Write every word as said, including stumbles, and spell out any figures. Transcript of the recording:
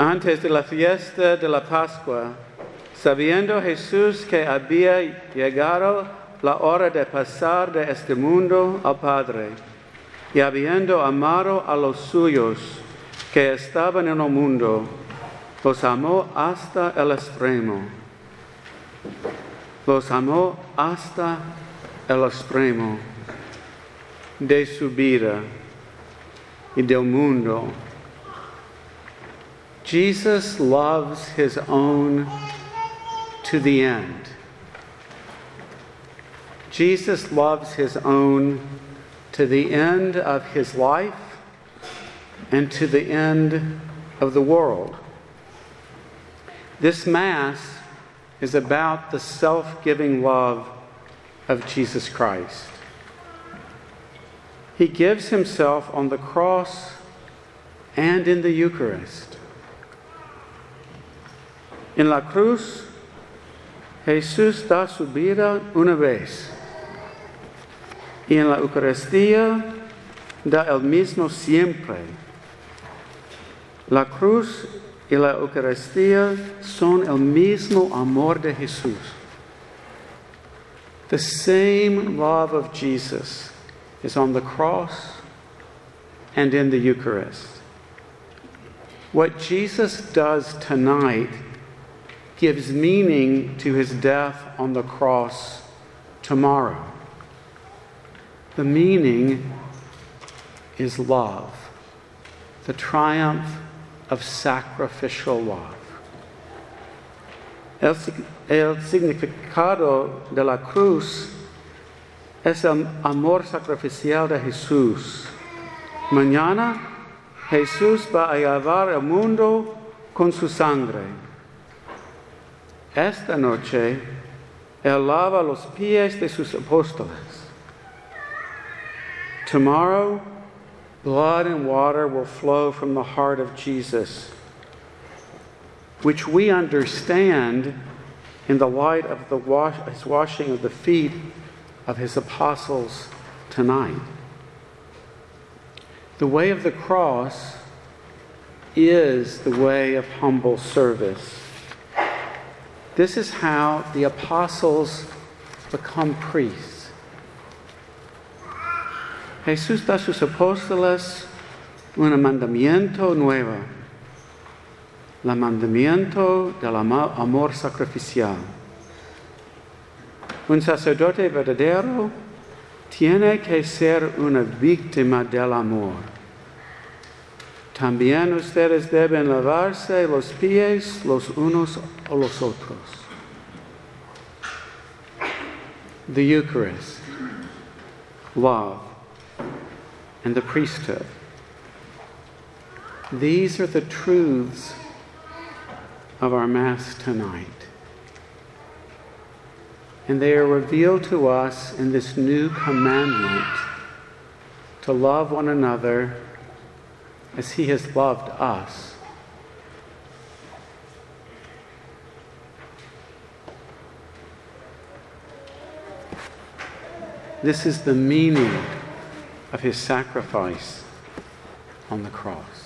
Antes de la fiesta de la Pascua, sabiendo Jesús que había llegado la hora de pasar de este mundo al Padre, y habiendo amado a los suyos que estaban en el mundo, los amó hasta el extremo. Los amó hasta el extremo de su vida y del mundo. Jesus loves his own to the end. Jesus loves his own to the end of his life and to the end of the world. This Mass is about the self-giving love of Jesus Christ. He gives himself on the cross and in the Eucharist. En la cruz, Jesús da su vida una vez. Y en la Eucaristía da el mismo siempre. La cruz y la Eucaristía son el mismo amor de Jesús. The same love of Jesus is on the cross and in the Eucharist. What Jesus does tonight gives meaning to his death on the cross tomorrow. The meaning is love, the triumph of sacrificial love. El, el significado de la cruz es el amor sacrificial de Jesús. Mañana Jesús va a lavar el mundo con su sangre. Esta noche Él lava los pies de sus apóstoles. Tomorrow, blood and water will flow from the heart of Jesus, which we understand in the light of the wash, his washing of the feet of his apostles tonight. The way of the cross is the way of humble service. This is how the apostles become priests. Jesús da a sus apóstoles un mandamiento nuevo, el mandamiento del amor sacrificial. Un sacerdote verdadero tiene que ser una víctima del amor. También ustedes deben lavarse los pies los unos a los otros. The Eucharist, love, and the priesthood. These are the truths of our Mass tonight. And they are revealed to us in this new commandment to love one another as he has loved us. This is the meaning of his sacrifice on the cross.